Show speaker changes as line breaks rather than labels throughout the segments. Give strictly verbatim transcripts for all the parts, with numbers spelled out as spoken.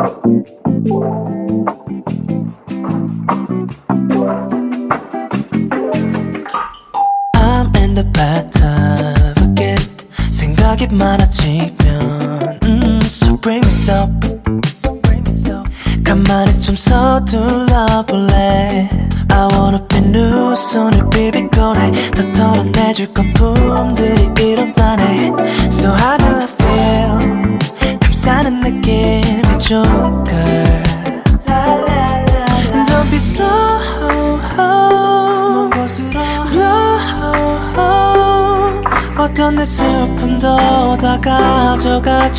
I'm in the bathtub again. 생각이 많아지면 mm, So bring me up, so bring me up. 가만히 좀 서둘러 볼래. I wanna be new. 손을 비비고래. 다 털어내줄 거품들이 일어나네. So how do I feel? 감싸는 느낌이 좋은 걸. Don't be slow. 먼 곳으로 blow. 어떤 내 슬픔도 다 가져가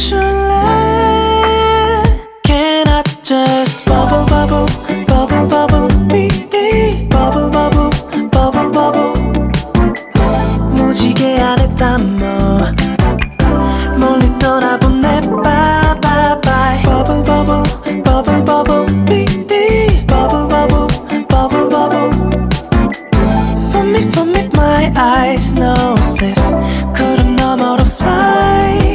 줄래. Can I just bubble bubble bubble bubble me bubble bubble bubble bubble. 무지개 안에 담아 멀리 떠나보내 bye bye bye. Bubble bubble bubble bubble me bubble bubble bubble bubble. For me for me my eyes nose lips 구름 너머로 fly.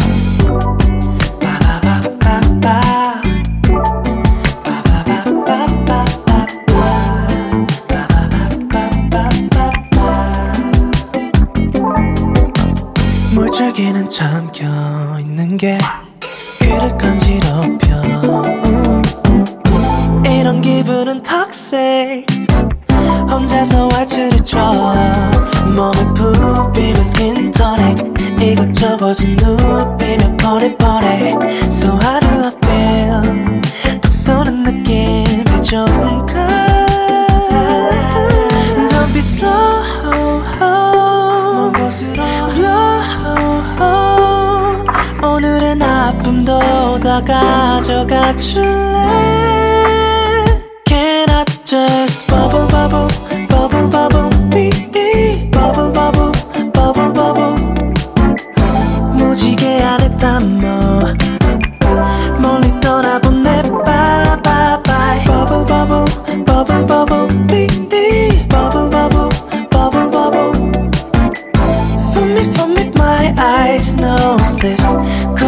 물줄기는 잠겨있는 게 귀를 간지럽혀. 음, 음, 음. 이런 기분은 toxic. 혼자서 왈츠를 춰. 몸을 푹 비벼 skin tonic. 이것저것은 누비며 버리버리. So how do I feel? 톡 쏘는 느낌이 좋은걸. Don't be slow. 먼 곳으로 blow. 오늘의 아픔도 다 가져가 줄래. Can I just bubble bubble bubble bubble me bubble bubble bubble bubble. 무지개 안에 담아 멀리 떠나보내 bye bye bye. Bubble bubble bubble bubble me bubble bubble bubble bubble. For me for me my eyes nose lips